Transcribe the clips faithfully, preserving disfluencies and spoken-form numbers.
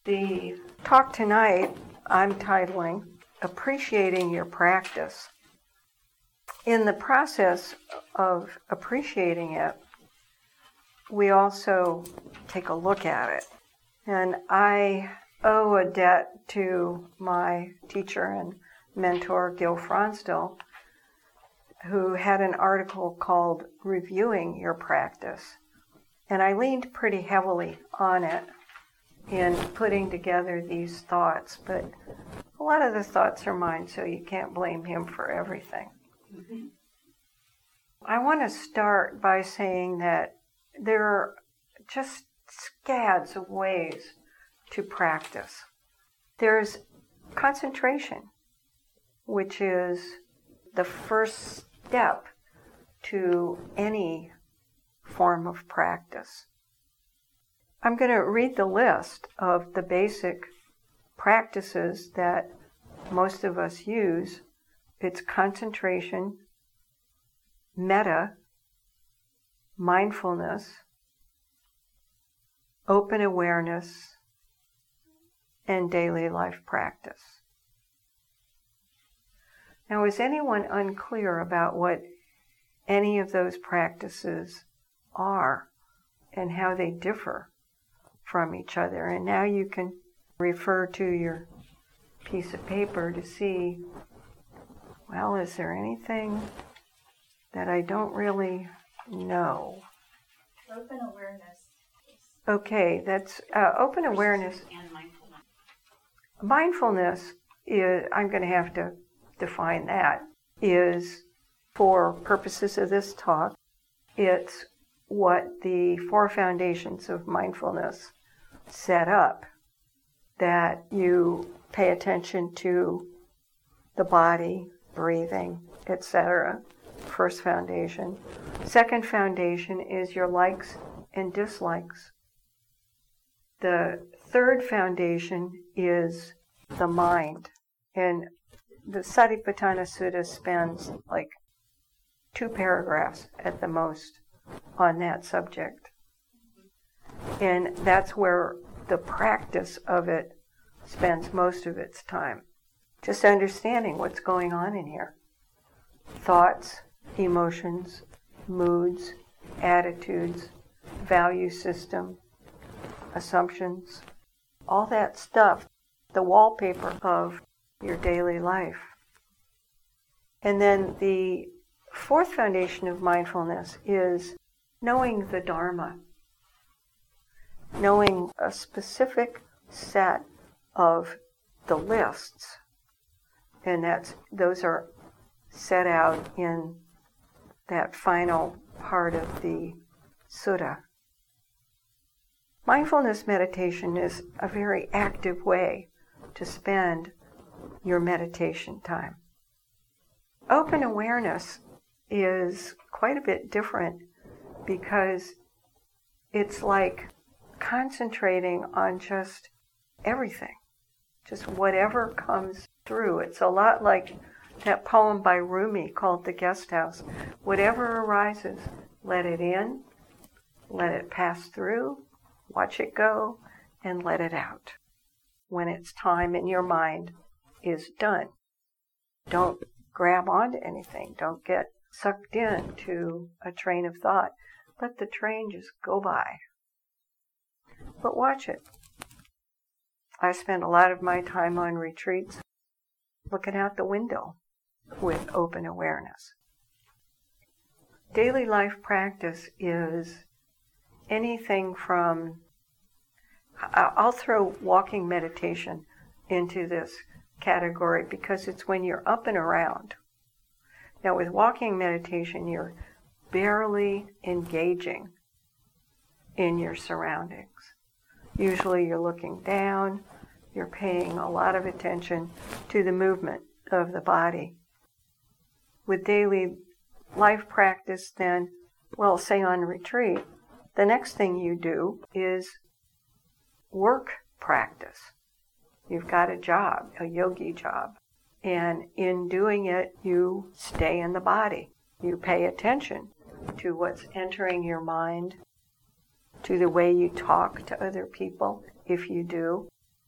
The talk tonight I'm titling Appreciating Your Practice. In the process of appreciating it, we also take a look at it. And I owe a debt to my teacher and mentor, Gil Fronsdal, who had an article called Reviewing Your Practice. And I leaned pretty heavily on it in putting together these thoughts, but a lot of the thoughts are mine, so you can't blame him for everything. Mm-hmm. I want to start by saying that there are just scads of ways to practice. There's concentration, which is the first step to any form of practice. I'm going to read the list of the basic practices that most of us use. It's concentration, metta, mindfulness, open awareness, and daily life practice. Now, is anyone unclear about what any of those practices are and how they differ from each other? And now you can refer to your piece of paper to see, well, is there anything that I don't really know? Open awareness. Okay, that's uh, open awareness. And mindfulness. Mindfulness is, I'm going to have to define that, is, for purposes of this talk, it's what the four foundations of mindfulness set up, that you pay attention to the body, breathing, et cetera. First foundation. Second foundation is your likes and dislikes. The third foundation is the mind. And the Satipatthana Sutta spends like two paragraphs at the most on that subject. And that's where the practice of it spends most of its time. Just understanding what's going on in here. Thoughts, emotions, moods, attitudes, value system, assumptions, all that stuff, the wallpaper of your daily life. And then the fourth foundation of mindfulness is knowing the Dharma, knowing a specific set of the lists, and that's those are set out in that final part of the sutta. Mindfulness meditation is a very active way to spend your meditation time. Open awareness is quite a bit different because it's like concentrating on just everything, just whatever comes through. It's a lot like that poem by Rumi called The Guest House. Whatever arises, let it in, let it pass through, watch it go, and let it out when its time in your mind is done. Don't grab onto anything. Don't get sucked into a train of thought. Let the train just go by. But watch it. I spend a lot of my time on retreats looking out the window with open awareness. Daily life practice is anything from, I'll throw walking meditation into this category because it's when you're up and around. Now with walking meditation, you're barely engaging in your surroundings. Usually you're looking down, you're paying a lot of attention to the movement of the body. With daily life practice then, well, say on retreat, the next thing you do is work practice. You've got a job, a yogi job. And in doing it, you stay in the body. You pay attention to what's entering your mind, to the way you talk to other people, if you do,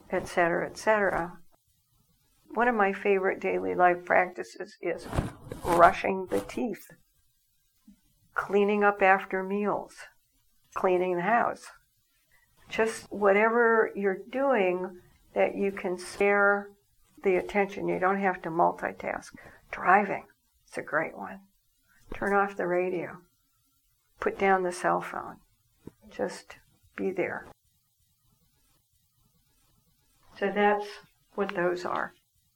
et cetera, et cetera. One of my favorite daily life practices is brushing the teeth, cleaning up after meals, cleaning the house. Just whatever you're doing that you can spare the attention. You don't have to multitask. Driving, it's a great one. Turn off the radio. Put down the cell phone. Just be there. So that's what those are.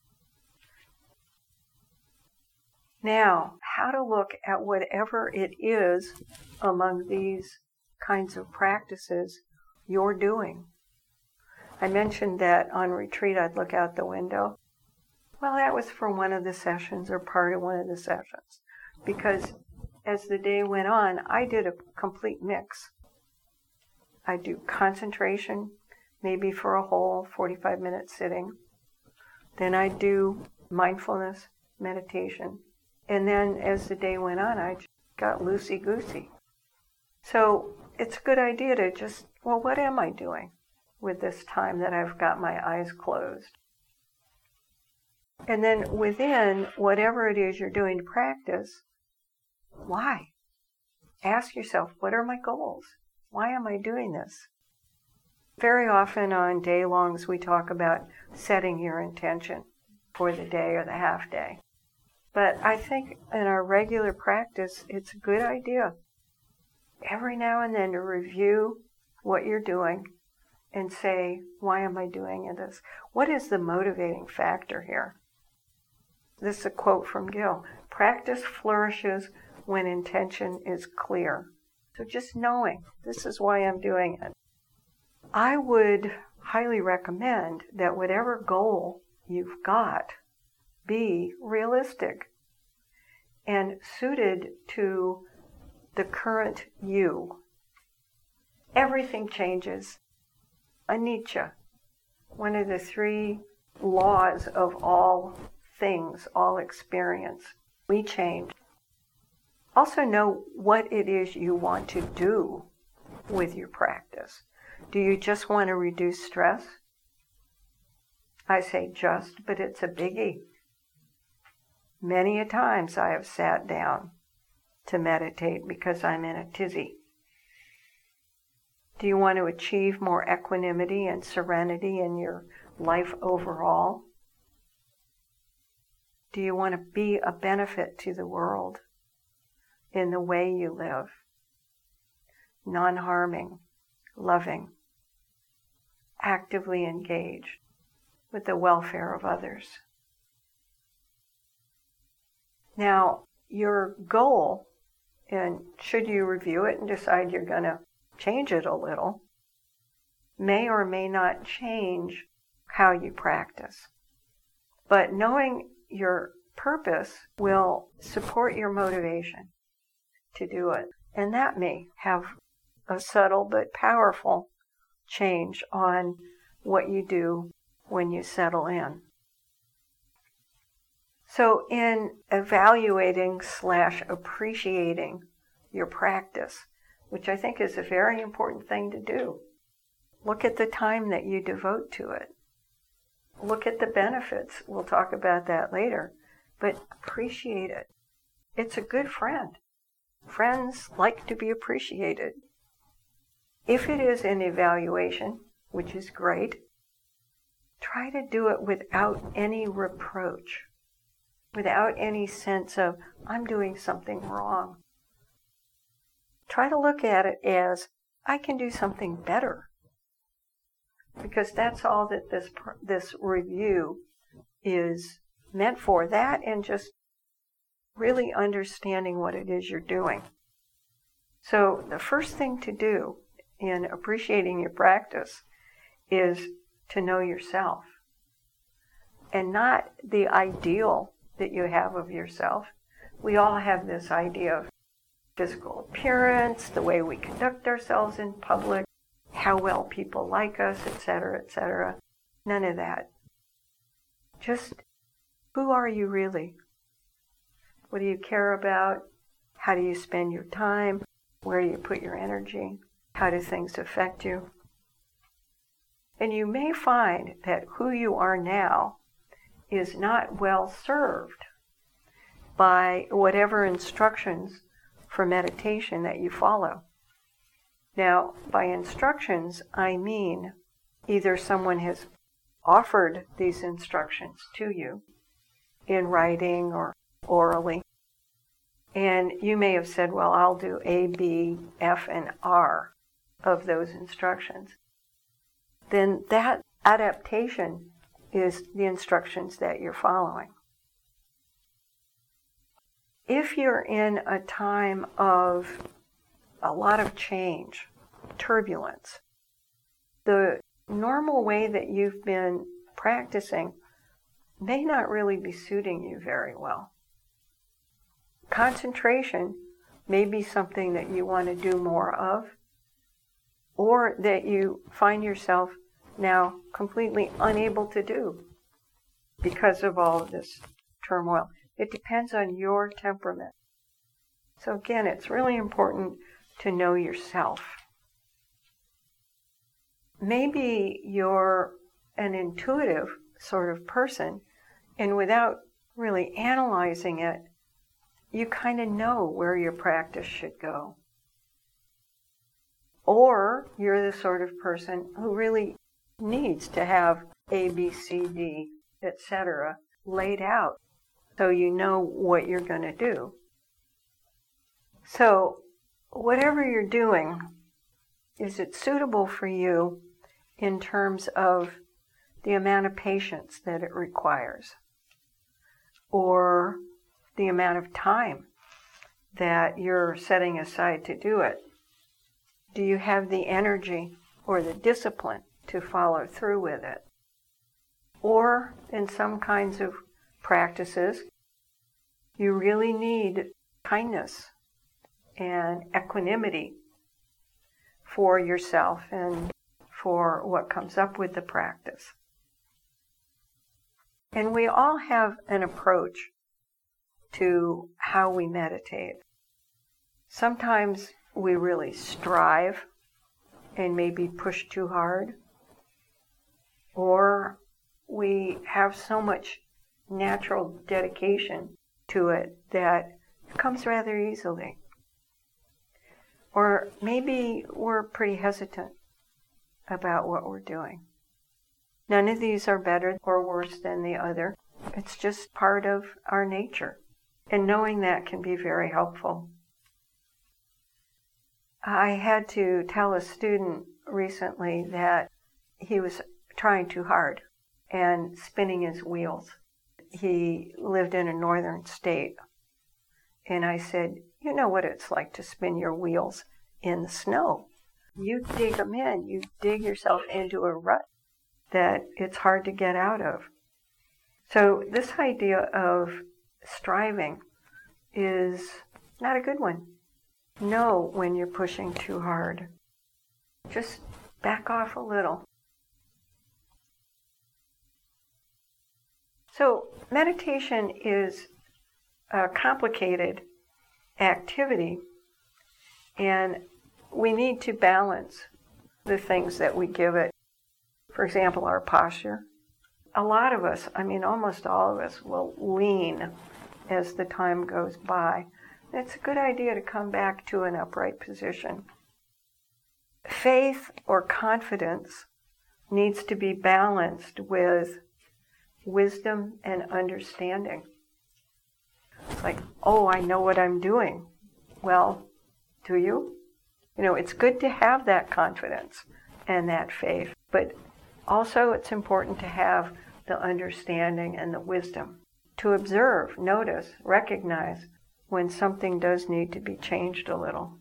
Now, how to look at whatever it is among these kinds of practices you're doing. I mentioned that on retreat I'd look out the window. Well, that was for one of the sessions or part of one of the sessions. Because as the day went on, I did a complete mix. I do concentration, maybe for a whole forty-five minute sitting. Then I do mindfulness, meditation. And then as the day went on, I got loosey-goosey. So it's a good idea to just, well, what am I doing with this time that I've got my eyes closed? And then within whatever it is you're doing to practice, why? Ask yourself, what are my goals? Why am I doing this? Very often on day-longs we talk about setting your intention for the day or the half day. But I think in our regular practice, it's a good idea every now and then to review what you're doing and say, why am I doing this? What is the motivating factor here? This is a quote from Gil. Practice flourishes when intention is clear. So just knowing, this is why I'm doing it. I would highly recommend that whatever goal you've got be realistic and suited to the current you. Everything changes. Anicca, one of the three laws of all things, all experience. We change. Also know what it is you want to do with your practice. Do you just want to reduce stress? I say just, but it's a biggie. Many a times I have sat down to meditate because I'm in a tizzy. Do you want to achieve more equanimity and serenity in your life overall? Do you want to be a benefit to the world in the way you live? Non-harming, loving, actively engaged with the welfare of others. Now, your goal, and should you review it and decide you're going to change it a little, may or may not change how you practice. But knowing your purpose will support your motivation to do it. And that may have a subtle but powerful change on what you do when you settle in. So in evaluating slash appreciating your practice, which I think is a very important thing to do, look at the time that you devote to it. Look at the benefits. We'll talk about that later. But appreciate it. It's a good friend. Friends like to be appreciated. If it is an evaluation, which is great, try to do it without any reproach, without any sense of, I'm doing something wrong. Try to look at it as, I can do something better. Because that's all that this this review is meant for. That and just really understanding what it is you're doing. So the first thing to do in appreciating your practice is to know yourself. And not the ideal that you have of yourself. We all have this idea of physical appearance, the way we conduct ourselves in public, how well people like us, et cetera, et cetera. None of that. Just, who are you really? What do you care about? How do you spend your time? Where do you put your energy? How do things affect you? And you may find that who you are now is not well served by whatever instructions for meditation that you follow. Now, by instructions, I mean either someone has offered these instructions to you in writing or orally, and you may have said, well, I'll do A, B, F, and R of those instructions. Then that adaptation is the instructions that you're following. If you're in a time of a lot of change, turbulence, the normal way that you've been practicing may not really be suiting you very well. Concentration may be something that you want to do more of, or that you find yourself now completely unable to do because of all of this turmoil. It depends on your temperament. So again, it's really important to know yourself. Maybe you're an intuitive sort of person, and without really analyzing it, you kind of know where your practice should go. Or you're the sort of person who really needs to have A, B, C, D, et cetera laid out so you know what you're going to do. So whatever you're doing, is it suitable for you in terms of the amount of patience that it requires, or the amount of time that you're setting aside to do it? Do you have the energy or the discipline to follow through with it? Or in some kinds of practices, you really need kindness and equanimity for yourself and for what comes up with the practice. And we all have an approach to how we meditate. Sometimes we really strive and maybe push too hard, or we have so much natural dedication to it that it comes rather easily. Or maybe we're pretty hesitant about what we're doing. None of these are better or worse than the other. It's just part of our nature. And knowing that can be very helpful. I had to tell a student recently that he was trying too hard and spinning his wheels. He lived in a northern state. And I said, you know what it's like to spin your wheels in the snow. You dig them in. You dig yourself into a rut that it's hard to get out of. So this idea of striving is not a good one. Know when you're pushing too hard. Just back off a little. So meditation is a complicated activity, and we need to balance the things that we give it. For example, our posture. A lot of us, I mean almost all of us, will lean as the time goes by. It's a good idea to come back to an upright position. Faith or confidence needs to be balanced with wisdom and understanding. It's like, oh, I know what I'm doing. Well, do you? You know, it's good to have that confidence and that faith, but also it's important to have the understanding and the wisdom to observe, notice, recognize when something does need to be changed a little.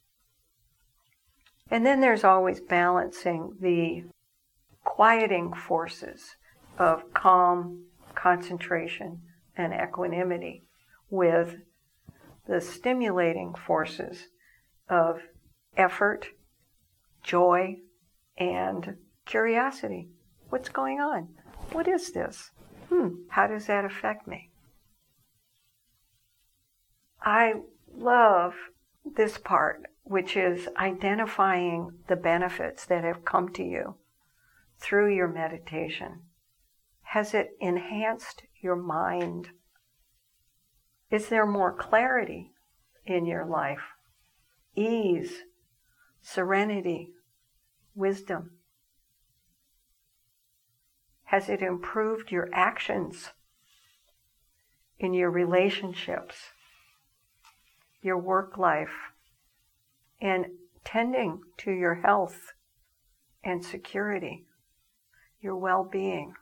And then there's always balancing the quieting forces of calm, concentration, and equanimity with the stimulating forces of effort, joy, and curiosity. What's going on? What is this? Hmm, how does that affect me? I love this part, which is identifying the benefits that have come to you through your meditation? Has it enhanced your mind? Is there more clarity in your life? Ease, serenity, wisdom? Has it improved your actions in your relationships, your work life, and tending to your health and security, your well-being?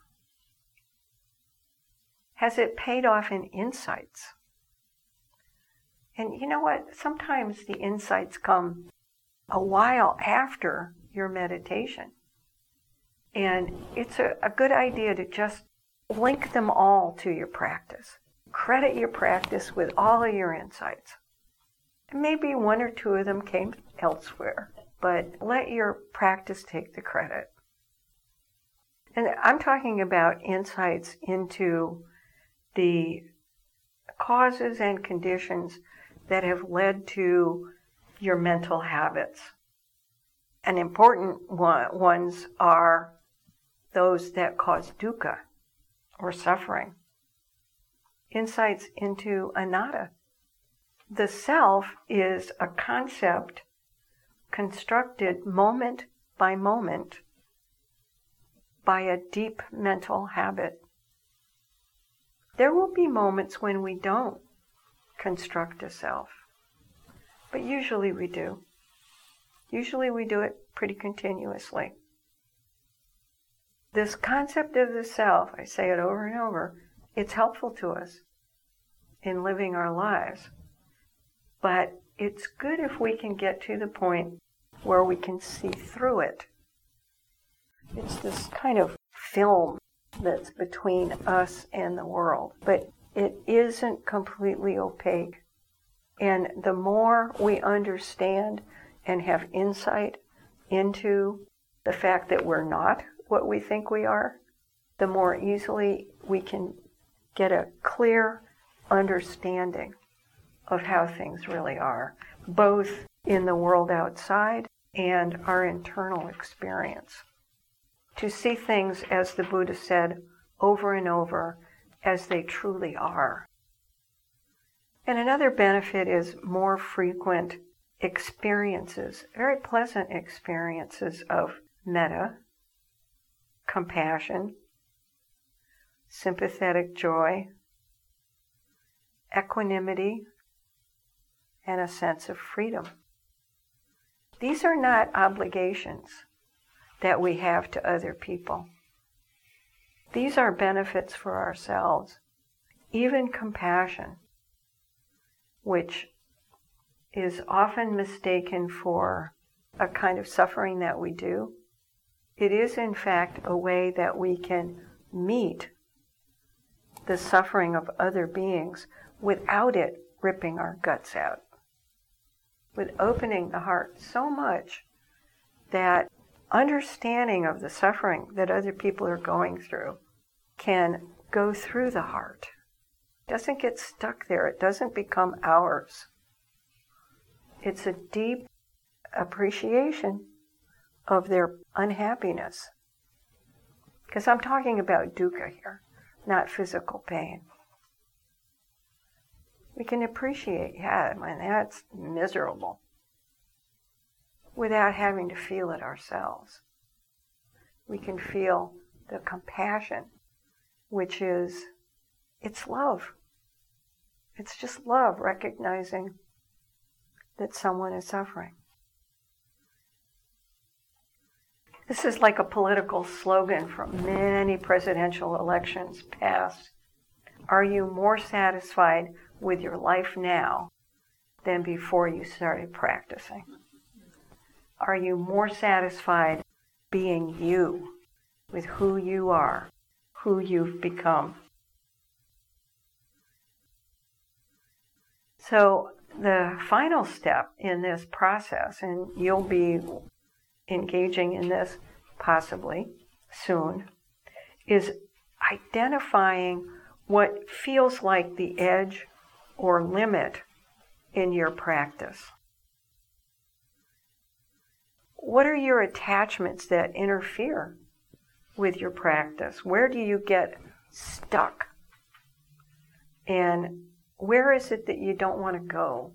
Has it paid off in insights? And you know what? Sometimes the insights come a while after your meditation. And it's a, a good idea to just link them all to your practice. Credit your practice with all of your insights. And maybe one or two of them came elsewhere, but let your practice take the credit. And I'm talking about insights into the causes and conditions that have led to your mental habits. And important one, ones are those that cause dukkha, or suffering. Insights into anatta. The self is a concept constructed moment by moment by a deep mental habit. There will be moments when we don't construct a self, but usually we do. Usually we do it pretty continuously. This concept of the self, I say it over and over, it's helpful to us in living our lives. But it's good if we can get to the point where we can see through it. It's this kind of film that's between us and the world, but it isn't completely opaque. And the more we understand and have insight into the fact that we're not what we think we are, the more easily we can get a clear understanding of how things really are, both in the world outside and our internal experience. To see things, as the Buddha said, over and over, as they truly are. And another benefit is more frequent experiences, very pleasant experiences of metta, compassion, sympathetic joy, equanimity, and a sense of freedom. These are not obligations that we have to other people. These are benefits for ourselves. Even compassion, which is often mistaken for a kind of suffering that we do, it is in fact a way that we can meet the suffering of other beings without it ripping our guts out. With opening the heart so much that understanding of the suffering that other people are going through can go through the heart. It doesn't get stuck there. It doesn't become ours. It's a deep appreciation of their unhappiness. Because I'm talking about dukkha here, not physical pain. We can appreciate, yeah, I mean, that's miserable, without having to feel it ourselves. We can feel the compassion, which is, it's love. It's just love, recognizing that someone is suffering. This is like a political slogan from many presidential elections past. Are you more satisfied with your life now than before you started practicing? Are you more satisfied being you, with who you are, who you've become? So the final step in this process, and you'll be engaging in this possibly soon, is identifying what feels like the edge or limit in your practice. What are your attachments that interfere with your practice? Where do you get stuck? And where is it that you don't want to go?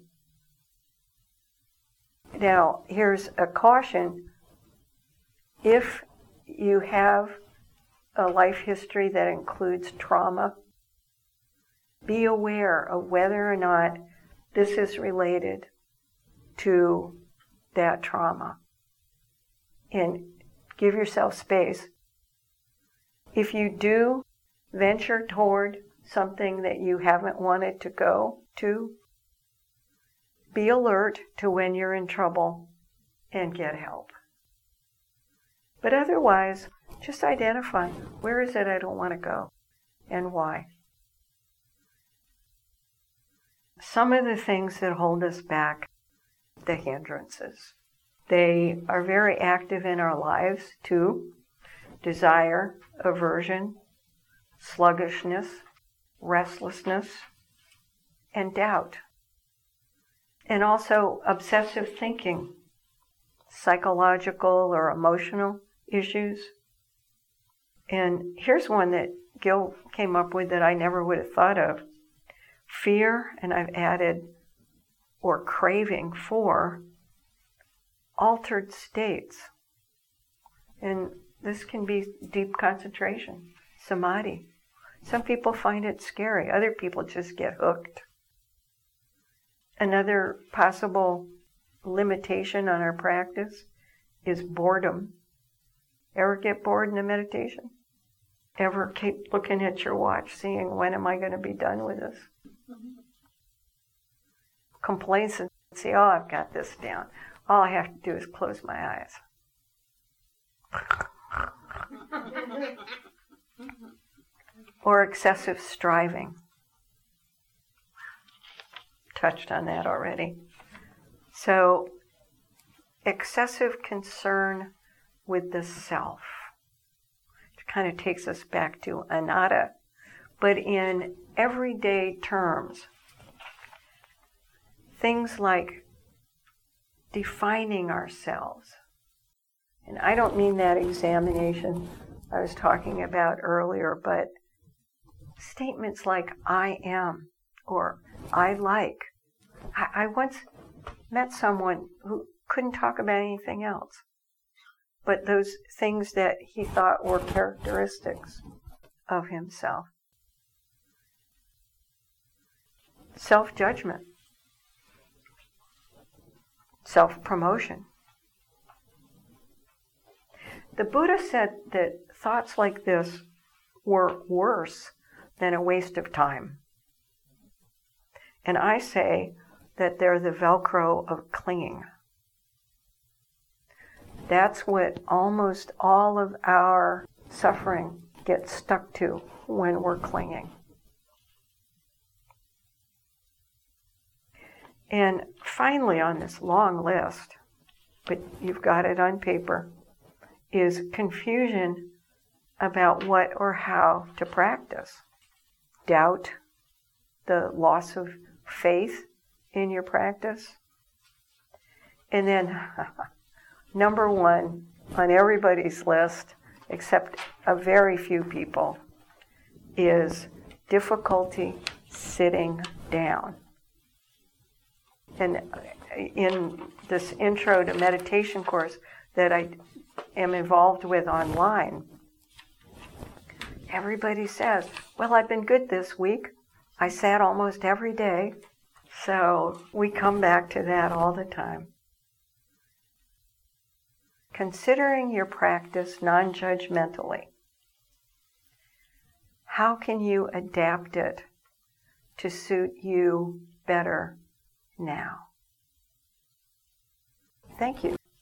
Now, here's a caution. If you have a life history that includes trauma, be aware of whether or not this is related to that trauma. And give yourself space. If you do venture toward something that you haven't wanted to go to, be alert to when you're in trouble and get help. But otherwise, just identify, where is it I don't want to go and why? Some of the things that hold us back, the hindrances. They are very active in our lives too. Desire, aversion, sluggishness, restlessness, and doubt. And also obsessive thinking, psychological or emotional issues. And here's one that Gil came up with that I never would have thought of. Fear, and I've added, or craving for, altered states. And this can be deep concentration, samadhi. Some people find it scary. Other people just get hooked. Another possible limitation on our practice is boredom. Ever get bored in a meditation? Ever keep looking at your watch, seeing when am I going to be done with this? Complacency, oh, I've got this down. All I have to do is close my eyes. Or excessive striving. Touched on that already. So, excessive concern with the self. It kind of takes us back to anatta, but in everyday terms. Things like defining ourselves. And I don't mean that examination I was talking about earlier, but statements like I am or I like. I, I once met someone who couldn't talk about anything else but those things that he thought were characteristics of himself. Self-judgment. Self-promotion. The Buddha said that thoughts like this were worse than a waste of time. And I say that they're the Velcro of clinging. That's what almost all of our suffering gets stuck to when we're clinging. And finally on this long list, but you've got it on paper, is confusion about what or how to practice. Doubt, the loss of faith in your practice. And then number one on everybody's list, except a very few people, is difficulty sitting down. And in this intro to meditation course that I am involved with online, everybody says, well, I've been good this week. I sat almost every day. So we come back to that all the time. Considering your practice non-judgmentally, how can you adapt it to suit you better now? Thank you.